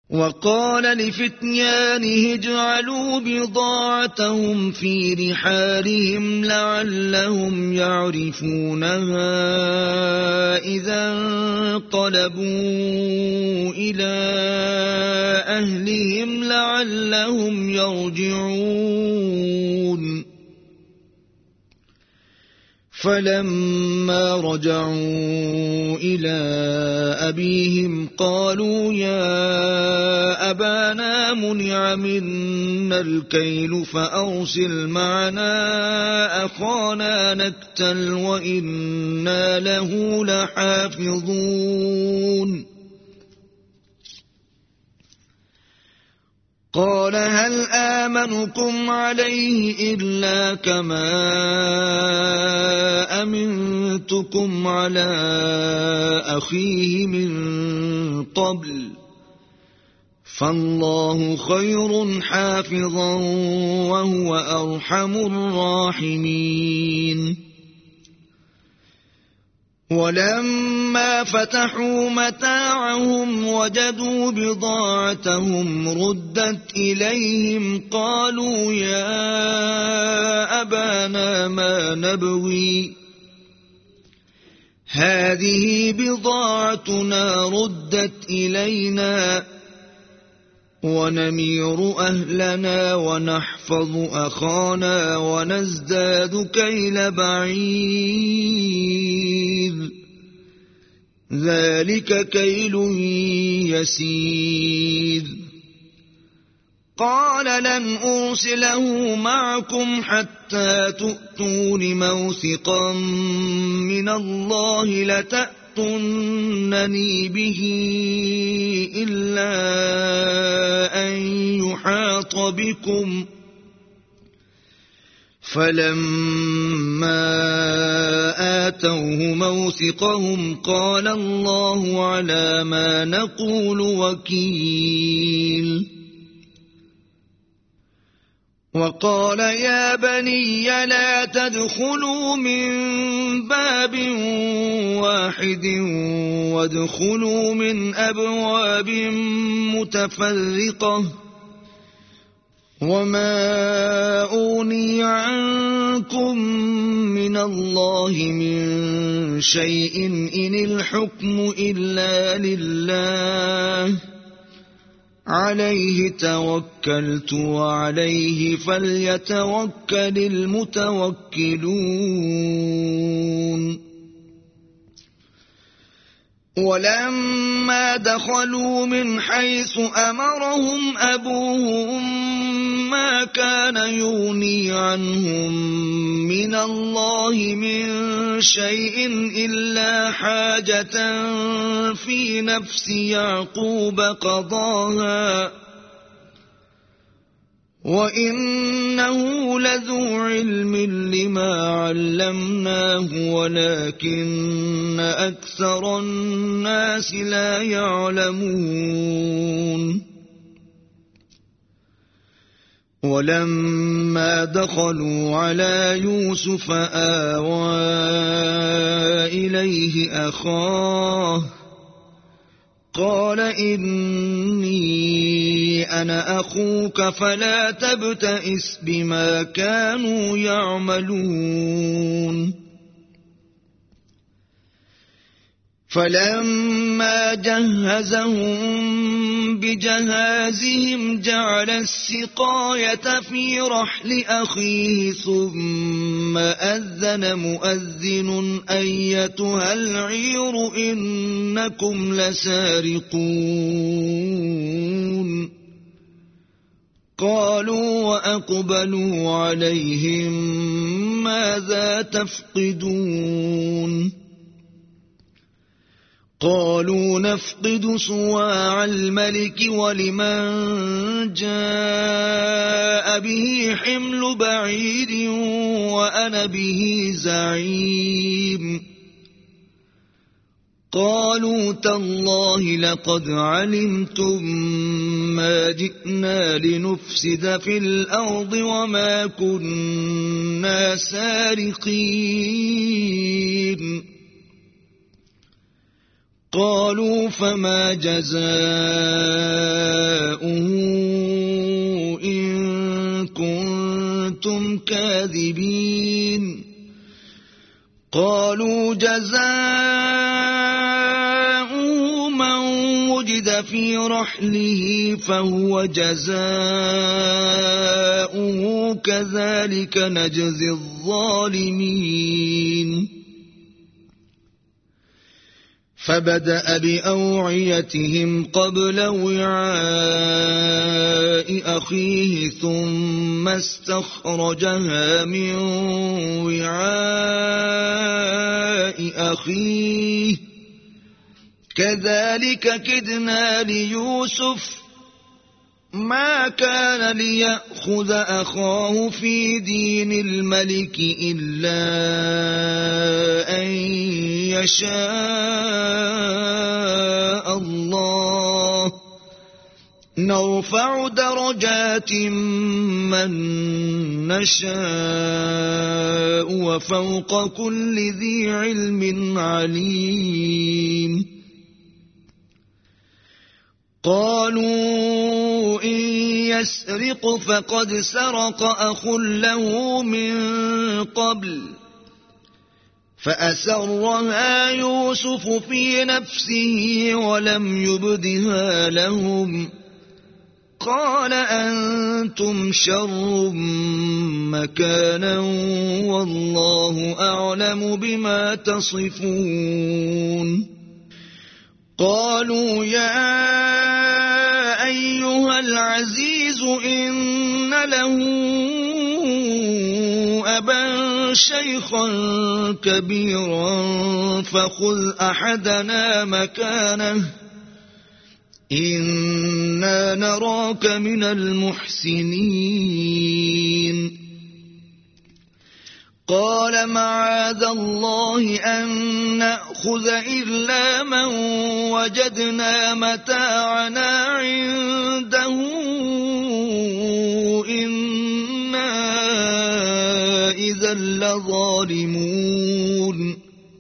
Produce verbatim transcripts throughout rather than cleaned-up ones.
وقال لفتيانه اجعلوا بضاعتهم في رحالهم لعلهم يعرفونها إذا انقلبوا إلى أهلهم لعلهم يرجعون فلما رجعوا إلى أبيهم قالوا يا أبانا منع منا الكيل فأرسل معنا أخانا نكتل وإنا له لحافظون قال هل آمنكم عليه إلا كما أمنتكم على أخيه من قبل فالله خير حافظا وهو أرحم الراحمين ولما فتحوا متاعهم وجدوا بضاعتهم ردت إليهم قالوا يا أبانا ما نبغي هذه بضاعتنا ردت إلينا ونمير أهلنا ونحفظ أخانا ونزداد كيل بعير ذلك كيل يسير قال لن أرسله معكم حتى تؤتون موثقا من الله لتأتونني به إلا أن يحاط بكم فلما آتوه موثقهم قال الله على ما نقول وكيل وقال يا بني لا تدخلوا من باب واحد وادخلوا من أبواب متفرقة وما أغني عنكم من الله من شيء إن الحكم إلا لله عليه توكلت وعليه فليتوكل المتوكلون ولما دخلوا من حيث أمرهم أبوهم ما كان يغني عنهم من الله من شيء إلا حاجة في نفس يعقوب قضاها وإنه لذو علم لما علمناه ولكن أكثر الناس لا يعلمون ولما دخلوا على يوسف آوى إليه أخاه قال إني أنا أخوك فلا تبتئس بما كانوا يعملون فلما جهزهم بجهازهم جعل السقاية في رحل أخيه ثم أذن مؤذن أيتها العير إنكم لسارقون قالوا وأقبلوا عليهم ماذا تفقدون قالوا نفقد صواع الملك ولمن جاء به حمل بعير وأنا به زعيم قالوا تالله لقد علمتم ما جئنا لنفسد في الأرض وما كنا سارقين قالوا فما جزاؤه إن كنتم كاذبين قالوا جزاؤه من وجد في رحله فهو جزاؤه كذلك نجزي الظالمين فبدأ بأوعيتهم قبل وعاء أخيه ثم استخرجها من وعاء أخيه كذلك كدنا ليوسف ما كان ليأخذ أخاه في دين الملك إلا أن يشاء الله نرفع درجات من نشاء وفوق كل ذي علم عليم قالوا إن يسرق فقد سرق أخ له من قبل فأسرها يوسف في نفسه ولم يبدها لهم قال أنتم شر مكانا والله أعلم بما تصفون قالوا يا أيها العزيز إن له أبا شيخا كبيرا فخذ أحدنا مكانه إنا نراك من المحسنين قال معاذ الله أن نأخذ إلا من وجدنا متاعنا عنده إنا إذا لظالمون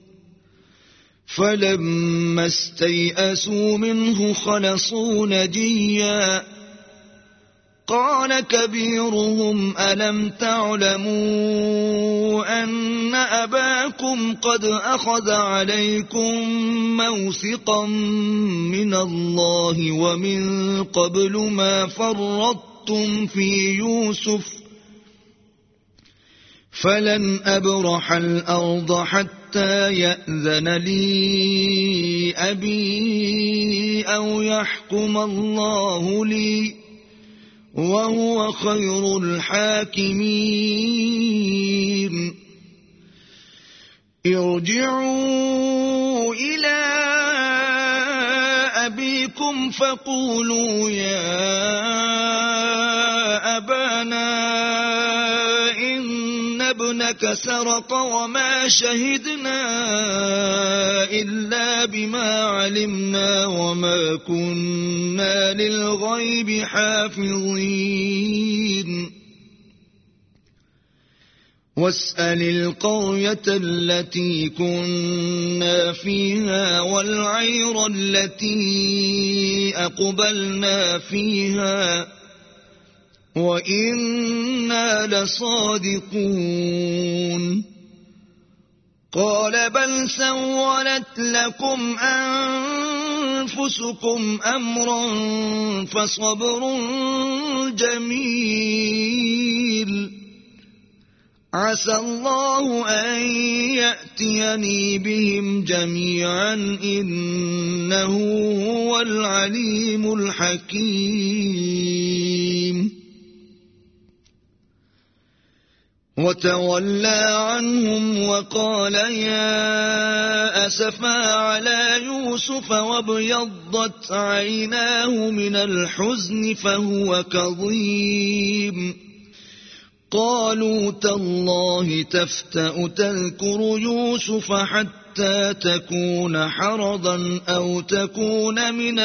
فلما استيئسوا منه خلصوا نجيا قال كبيرهم ألم تعلموا أن أباكم قد أخذ عليكم موثقا من الله ومن قبل ما فرطتم في يوسف فلن أبرح الأرض حتى يأذن لي أبي أو يحكم الله لي وهو خير الحاكمين ارجعوا إلى أبيكم فقولوا يا أبانا إن ابنك سرق وما شهدنا إلا بما علمنا وما كنا للغيب حافظين واسأل القرية التي كنا فيها والعير التي أقبلنا فيها وإنا لصادقون قال بل سولت لكم أنفسكم أمرا فصبر جميل عسى الله أن يأتيني بهم جميعا إنه هو العليم الحكيم وتولى عنهم وقال يا أسفا على يوسف وابيضت عيناه من الحزن فهو كظيم قالوا تالله تفتأ تذكر يوسف حتى تكون حرضا أو تكون من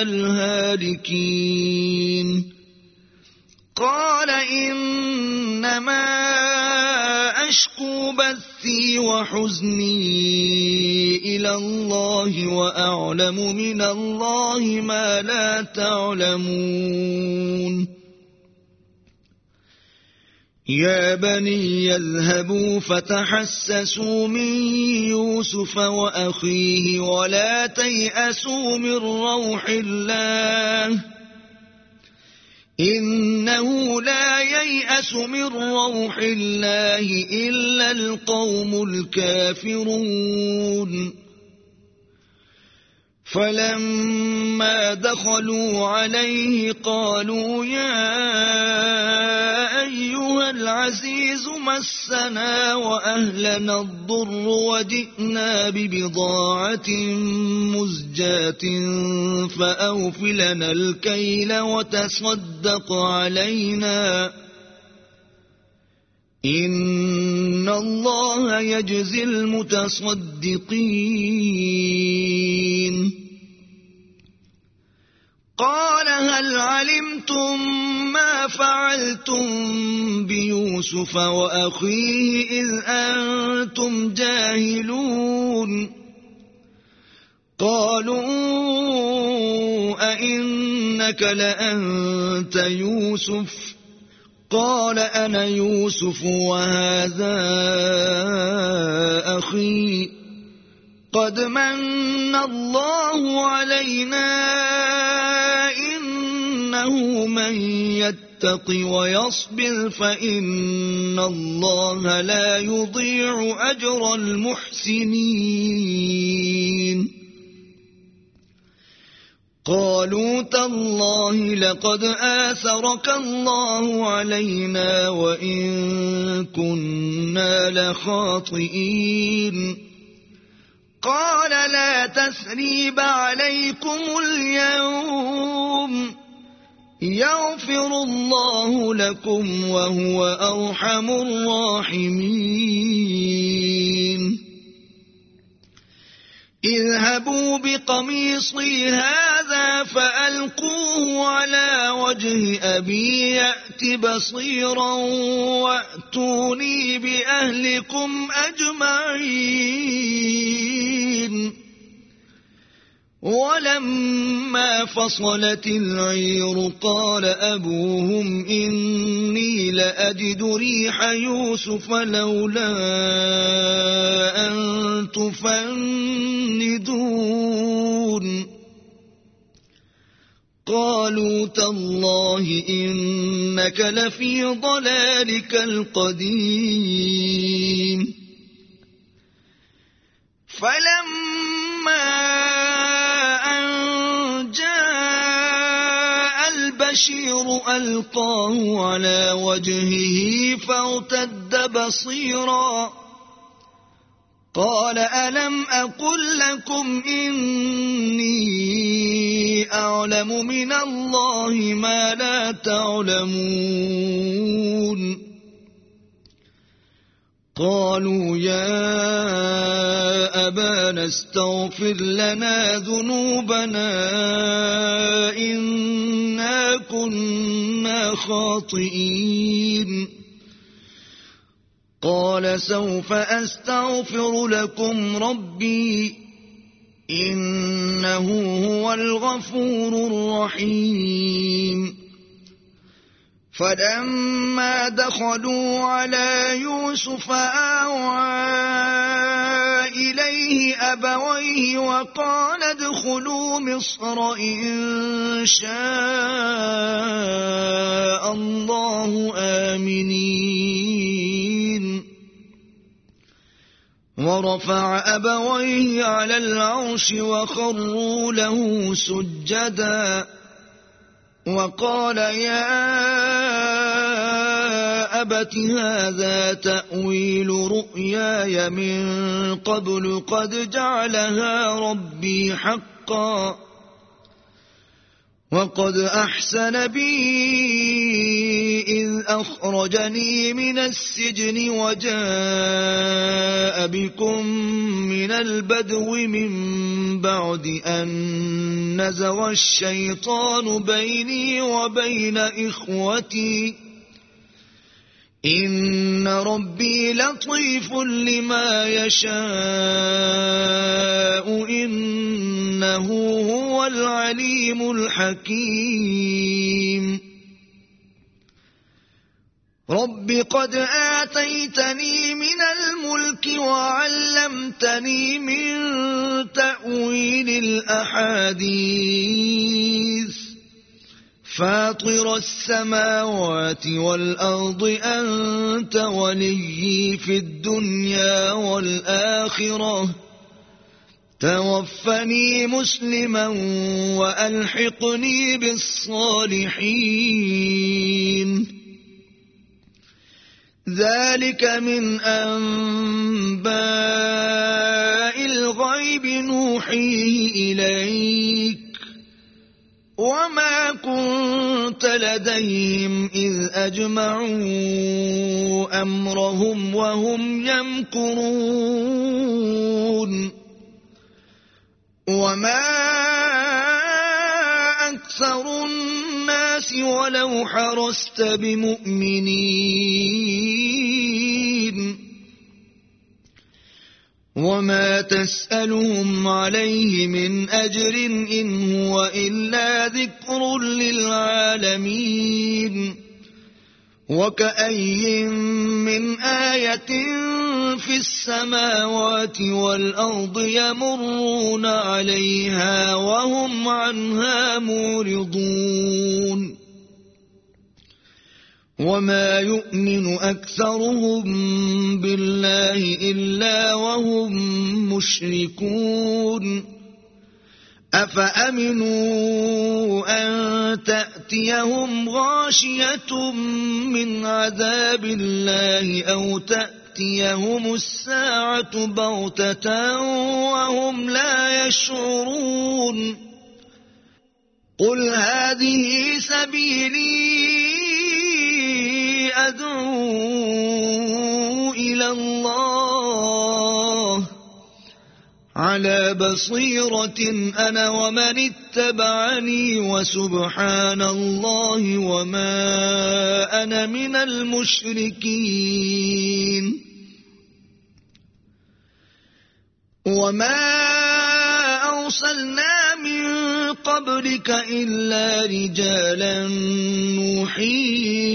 الهالكين قال إنما أشكو بثي بثي وحزني إلى الله وأعلم من الله ما لا تعلمون يا بني يذهبوا فتحسسوا من يوسف وأخيه ولا تيأسوا من روح الله إنه لا ييأس من روح الله إلا القوم الكافرون فلما دخلوا عليه قالوا يا أيها العزيز مسنا وأهلنا الضر وجئنا ببضاعة مزجاة فأوف لنا الكيل وتصدق علينا إن الله يجزي المتصدقين قال هل علمتم ما فعلتم بيوسف وأخيه إذ أنتم جاهلون قالوا أئنك لأنت يوسف قال أنا يوسف وهذا أخي قد من الله علينا إنه من يتق ويصبر فإن الله لا يضيع أجر المحسنين قالوا تالله لقد آثرك الله علينا وإن كنا لخاطئين قال لا تثريب عليكم اليوم يغفر الله لكم وهو أرحم الراحمين اذهبوا بقميصي هذا فألقوه على وجه أبي يأت بصيرا وأتوني بأهلكم أجمعين ولما فصلت العير قال أبوهم إني لأجد ريح يوسف لولا أن تفندون قالوا تالله إنك لفي ضلالك القديم فلما البشير ألقاه على وجهه فارتد بصيرا قال ألم أقل لكم إني أعلم من الله ما لا تعلمون قالوا يا أبانا استغفر لنا ذنوبنا إنا كنا خاطئين قال سوف أستغفر لكم ربي إنه هو الغفور الرحيم فلما دخلوا على يوسف آوى إليه أبويه وقال ادخلوا مصر إن شاء الله آمنين ورفع أبويه على العرش وخروا له سجدا وقال يا أبت هذا تأويل رؤياي من قبل قد جعلها ربي حقا وقد أحسن بي إذ أخرجني من السجن وجاء بكم من البدو من بعد أن نزغ الشيطان بيني وبين إخوتي إن ربي لطيف لما يشاء إنه هو العليم الحكيم رب قد آتيتني من الملك وعلمتني من تأويل الأحاديث فاطر السماوات والأرض أنت وليي في الدنيا والآخرة توفني مسلما وألحقني بالصالحين ذلك من أنباء الغيب نوحيه إليك وما كنت لديهم إذ أجمعوا أمرهم وهم يمكرون وما أكثر الناس ولو حرصت بمؤمنين وما تسألهم عليه من أجر إن هو إلا ذكر للعالمين وكأي من آية في السماوات والأرض يمرون عليها وهم عنها معرضون وما يؤمن أكثرهم بالله إلا وهم مشركون أفأمنوا أن تأتيهم غاشية من عذاب الله أو تأتيهم الساعة بغتة وهم لا يشعرون قل هذه سبيلي أدعو إلى الله على بصيرة أنا ومن اتبعني وسبحان الله وما أنا من المشركين وما أرسلنا من قبلك إلا رجالا نوحي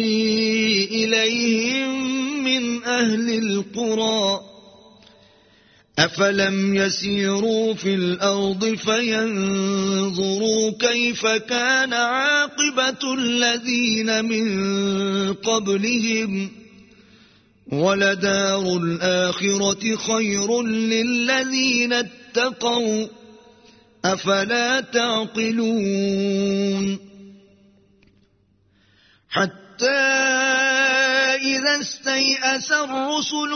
إليهم من أهل القرى أفلم يسيروا في الأرض فينظروا كيف كان عاقبة الذين من قبلهم ولدار الآخرة خير للذين اتقوا أفلا تعقلون حتى إذا استيأس الرسل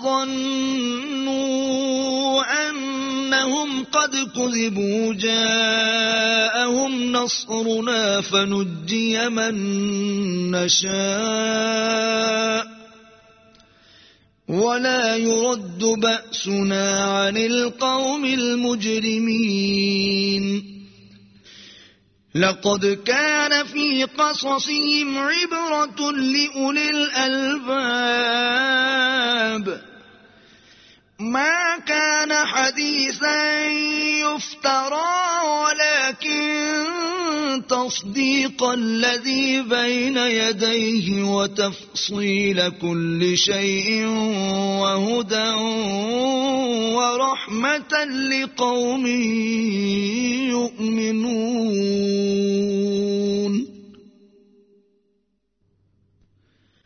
وظنوا أنهم قد كذبوا جاءهم نصرنا فنجي من نشاء ولا يرد بأسنا عن القوم المجرمين لقد كان في قصصهم عبرة لأولي الألباب ما كان حديثا يفترى ولكن تصديق الذي بين يديه وتفصيل كل شيء وهدى ورحمة لقوم يؤمنون